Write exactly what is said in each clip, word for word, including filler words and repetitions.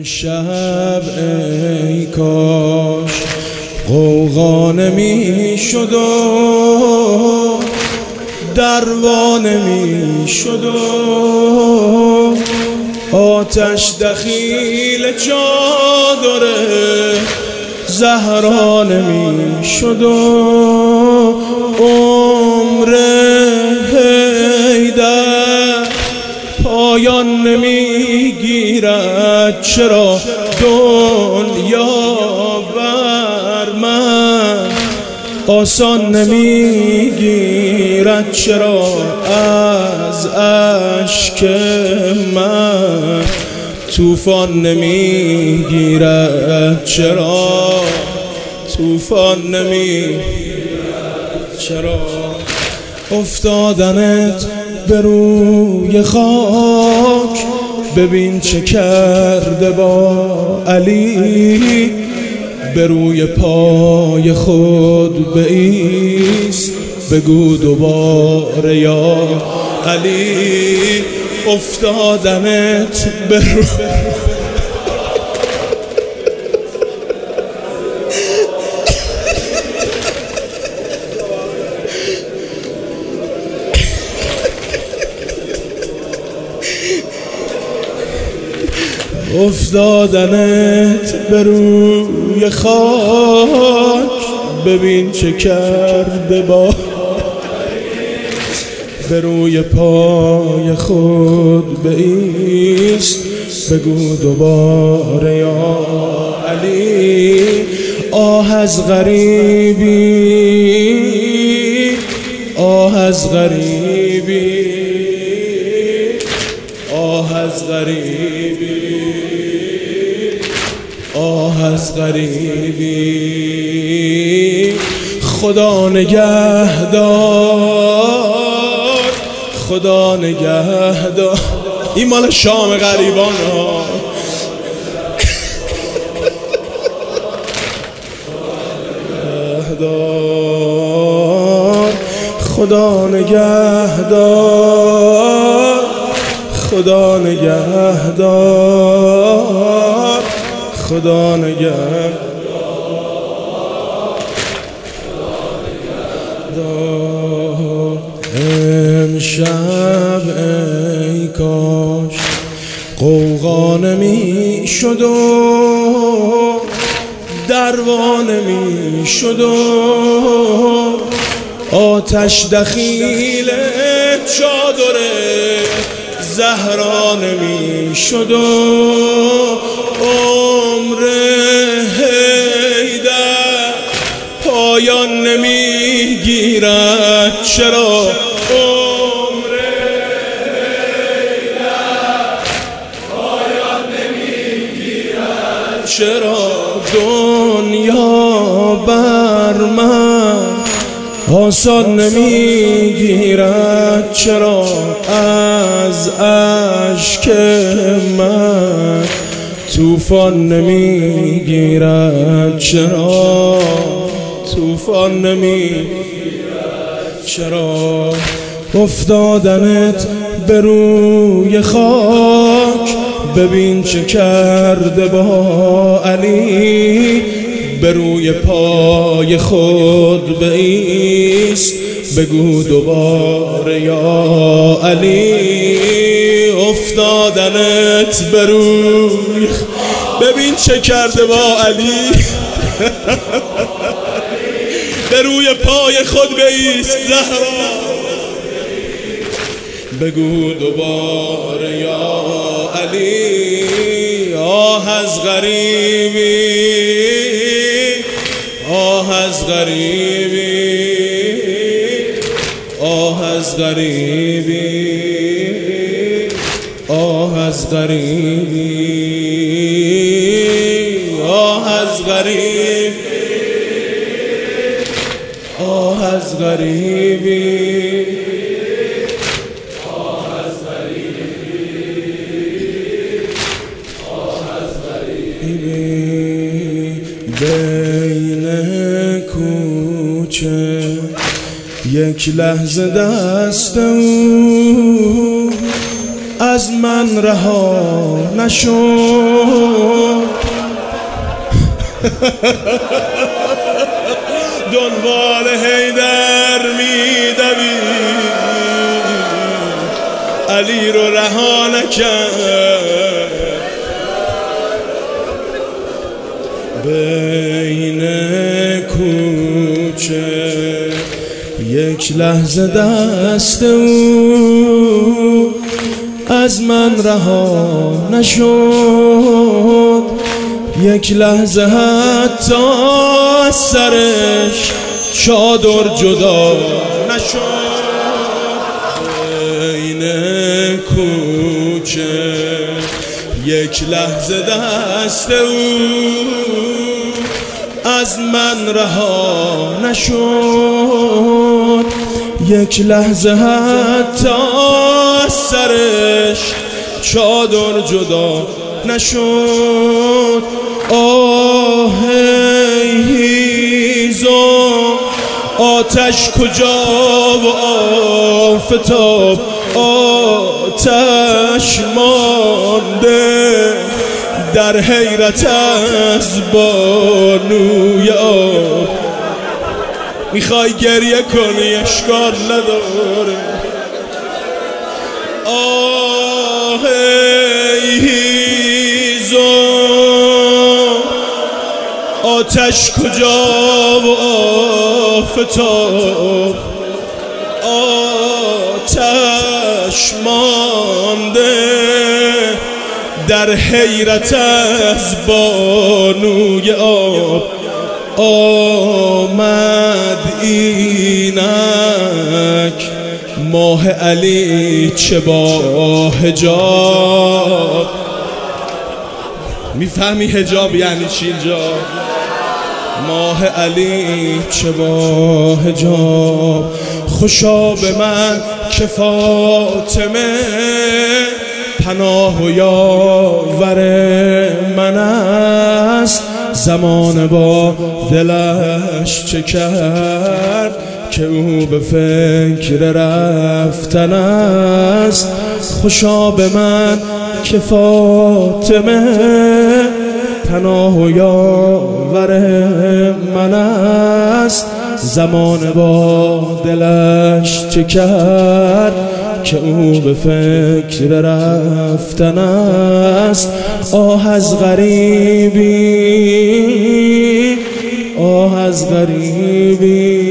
امشب ای کاش غوغا نمی شد و دروا نمی شد و آتش دخیل چادر زهرا نمی شد و عمر حیدر پایان نمی گیرد. چرا دنیا بر من آسان نمی گیرد؟ چرا از اشک من طوفان نمی گیرد؟ چرا طوفان نمی گیرد؟ چرا افتادنت به روی خاک ببین چه کرده با علی. به روی پای خود بایست بگو دوباره یا علی. افتادنت به روی افتادنت به روی خاک ببین چه کرده با به روی پای خود بایست بگو دوباره یا علی. آه از غریبی، آه از غریبی، آه از غریبی، آه از غریبی. خدا نگهدار، خدا نگهدار. این مال شام غریبان ها. خدا نگهدار، خدا نگهدار، خدا نگهدار. امشب ای کاش غوغا نمی شد و دروا نمی شد و آتش دخیل چادر زهرا نمی شد و عمر حیدر پایان نمی گیرد. چرا عمر حیدر پایان نمی گیرد؟ چرا دنیا بر من آسان نمی گیرد؟ چرا از اشک من طوفان نمی گیرد؟ چرا طوفان نمی گیرد؟ چرا افتادنت به روی خاک ببین چه کرده با علی. به روی پای خود بایست بگو دوباره یا علی. افتادنت به روی ببین چه کرده با علی. به روی پای خود بایست زهرا بگو دوباره یا علی. آه از غریبی، آه از غریبی، آه از غریبی، آه از غریبی، آه از غریبی، آه از غریبی. بین کوچه یک لحظه دست او از من رها نشد. دنبال حیدر میدوی علی رو رها نکرد. بین کوچه یک لحظه دست او از من رها نشد. یک لحظه حتی از سرش چادر جدا نشد. بین کوچه یک لحظه دست او از من رها نشد. یک لحظه حتی از سرش چادر جدا نشد. آه هیزو آتش کجا و آفتاب آتش مانده در حیرت از بانوی آب. میخوای گریه کنی اشکال نداره. آه هیزو آتش کجا و آفتاب آتش مانده در حیرت از بانوی آب. آمد اینک ماه علی چه با حجاب. میفهمی حجاب یعنی چی اینجا؟ ماه علی چه با حجاب. خوشا به من که فاطمه پناه و یاور من است. زمان با دلش چه کرد که او به فکر رفتن است. خوشا به من که فاطمه پناه و یاور من است. زمان با دلش چه کرد که او به فکر رفتن است. آه از غریبی آه از غریبی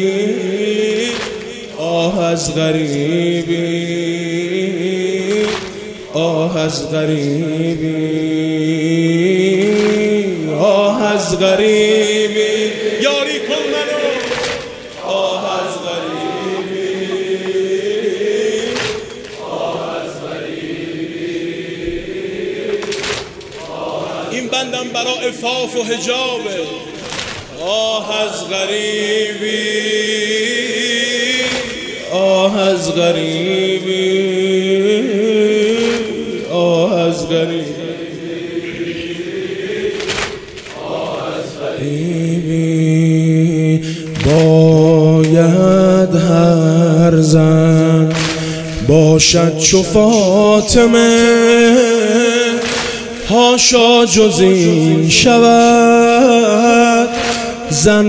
آه از غریبی آه از غریبی آه از غریبی یاری کن منو. آه از غریبی آه از غریبی. این بندم برا عفاف و حجابه. آه از غریبی آه از غریبی آه از غریبی آه از غریبی. باید هر زن باشد چو فاطمه هاشا جز این شود. زن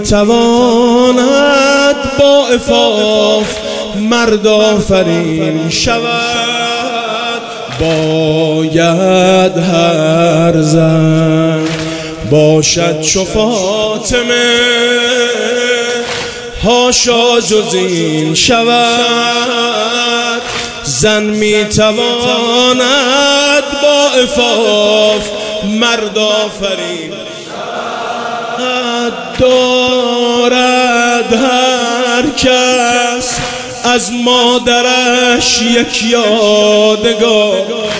میتواند با عفاف مرد آفرین شود. باید هر زن باشد چو فاطمه هاشا جز این شود. زن میتواند با عفاف مرد آفرین دارد هر کس از مادرش یک یادگار.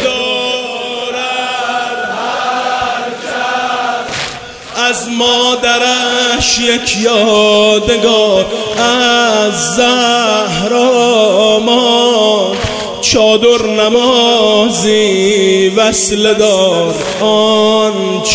دارد هر کس از مادرش یک یادگار. از زهرا ما چادر نمازی وصل دار. آن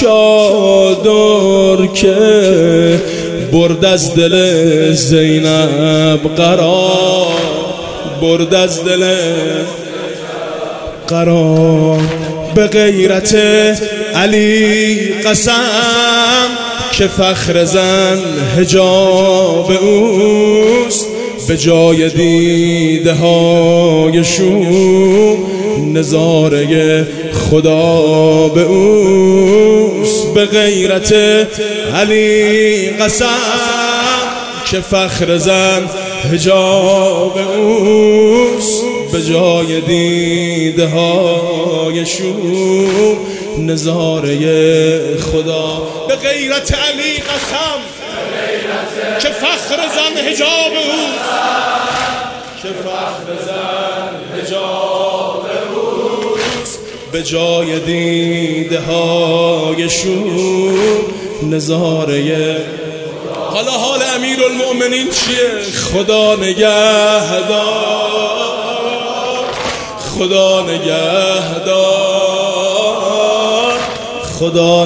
چادر که برد از دل زینب قرار برد از دل قرار. به غیرت علی قسم که فخر زن حجاب اوست، به جای دیده های شوم نظاره خدا به اوست. به غیرت علی قسم که فخر زن حجاب اوست، به جای دیده های شوم نظاره خدا. به غیرت علی قسم که فخر زن حجاب اوست، که فخر زن حجاب اوست، به جای دیده های شوم نظاره. حالا حال امیرالمؤمنین چیه؟ خدا نگهدار، خدا نگهدار، خدا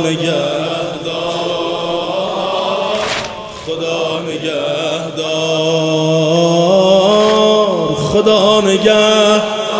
نگهدار، خدا نگهدار، خدا نگهدار.